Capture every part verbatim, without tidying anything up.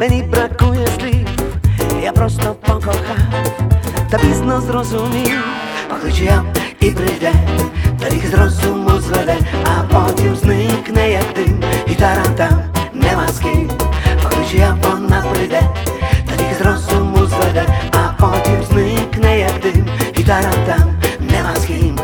мені бракує слів, я просто покохав, та пізно зрозумів. Покличе я і прийде, та рік з розуму зведе, а потім зникне як дим, і тарантам нема з ким. Покличе я, вона прийде, та рік з розуму зведе, а потім зникне як дим, і тарантам нема з ким.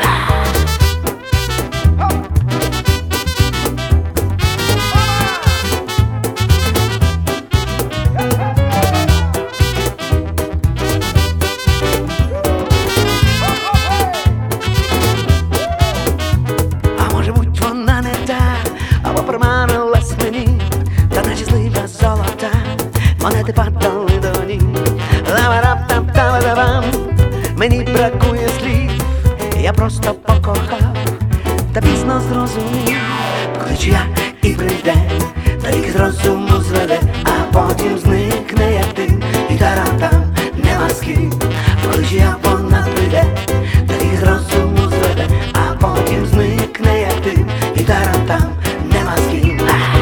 Або приманилась мені, та наче злива золота, монети падали до ніг. Лава-рап-там-там-там, мені бракує слів, я просто покохав, та пізно зрозумів. Покличе я і прийде, та рік з розуму зведе, а потім зникне як дим, і тарантам нема з ким. Покличе я, вона прийде, та рік з розуму зведе, а потім зникне як дим, і тарантам нема з ким.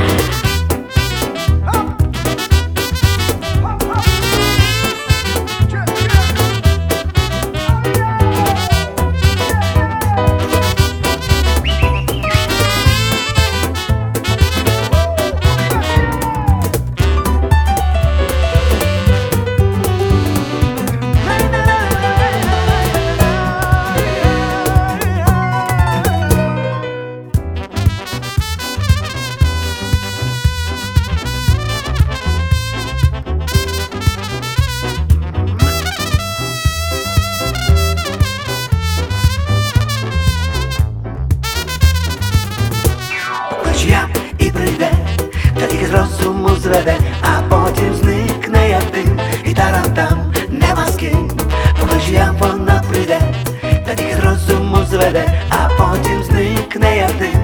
Я і прийде, та тільки з розуму зведе, а потім зникне як дим, і тарантам нема з ким. Покличе я, вона прийде, та тільки з розуму зведе, а потім зникне як дим.